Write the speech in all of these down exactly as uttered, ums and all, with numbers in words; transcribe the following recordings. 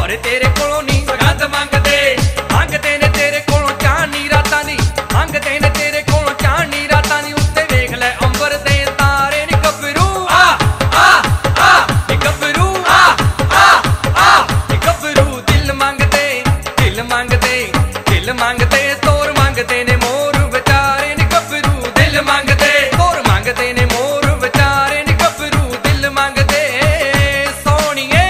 पर तेरे कोलों नी सगंध मंगदे मंगदे ने तेरे कोलों चांदनी रातां दी मंगदे ने तेरे कोलों चांदनी रातां दी उत्ते वेख लै अंबर दे तारे नी गभरू आ आ आ नी गभरू आ आ आ नी गभरू दिल मंगदे दिल मंगदे दिल मंगदे तोर मंगदे ने मोर विचारे नी गभरू दिल मंगदे तोर मंगदे ने मोर विचारे नी गभरू दिल मंगदे सोहणीए।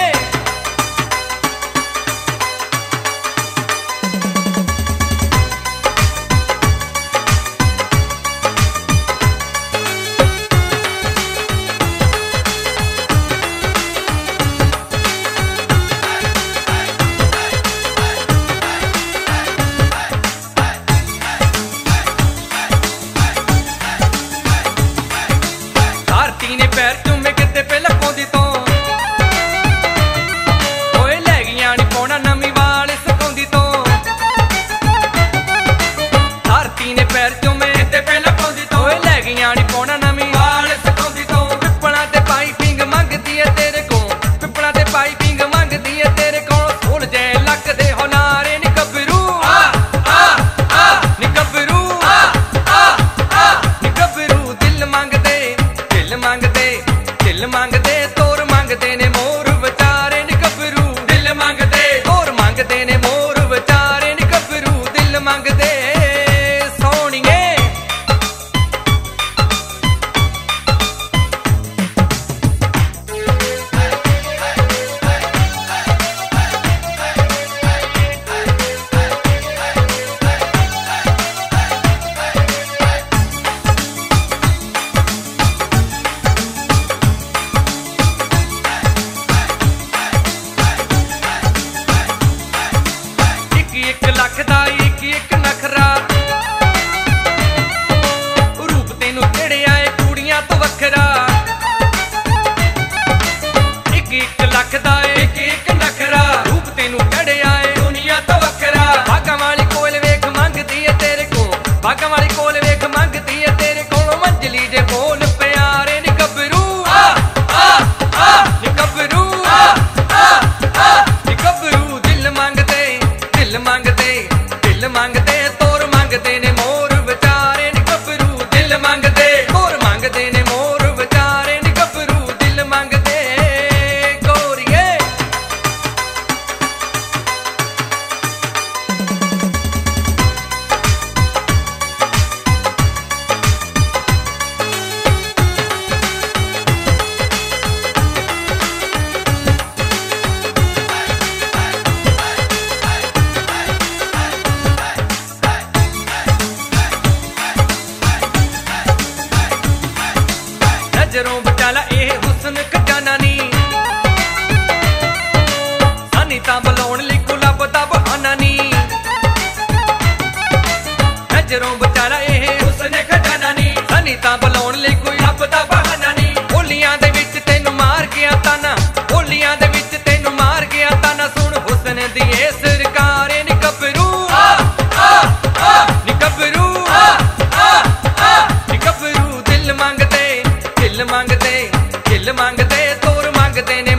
धरती ने पैर चूमे किते पे लकोंदी तो ओए लै गईयां नी पौना नवीं वाल सकाउंदी तो धरती ने पैर चूमे किते पे लकोंदी तो ओए लै गईयां नी पौना नवीं वाल सकाउंदी तो पिपला ते पाई पिंग मंगदी है तेरे को पिपला ते पाई पिंग मंगदी है तेरे को फुल जे लक दे होनारे नी गभरू आ आ आ नी गभरू आ आ आ नी गभरू दिल मंगदे दिल मंगदे दिल मंगदे तोर मंगदे ने मोर विचारे नी गभरू दिल मंगदे तोर मंगदे ने मोर विचारे नी गभरू दिल मंगदे सोहणीए। एक लख दा एक एक नखरा रूप तेनू चढ़िया है कुड़ियां तो वखरा एक एक लख दा एक एक नखरा रूप तेनू चढ़िया है दुनिया तो वखरा भागां वाली कोल वेख मंगदी है तेरे को भागां वाली कोल वेख मंगदी है तेरे को मंजली जे बोल प्यारे नी गभरू आ आ आ नी गभरू आ आ आ नी गभरू दिल मंगदे दिल मंगदे दिल मंगदे तोर मंगदे ने मोर विचारे नी गभरू दिल मंगदे तोर मंगदे ने मोर विचारे नी गभरू दिल मंगदे गोरिए। नजरों बचाला ए हुस्न खजाना नी सानी तां बुलाउण लई कोई लभदा बहाना नी नजरों बचाला ए हुस्न खजाना नी सानी तां बुलाउण लई कोई लभदा बहाना नी बोलियां दे विच तैनू मार गया ताना बोलियां दे विच तैनू मार गया ताना सुण हुस्न दी ए सरकारे नी गभरू आ आ आ नी गभरू आ आ आ नी गभरू दिल मंगदे दिल मंगदे दिल मंगदे तोर मंगदे ने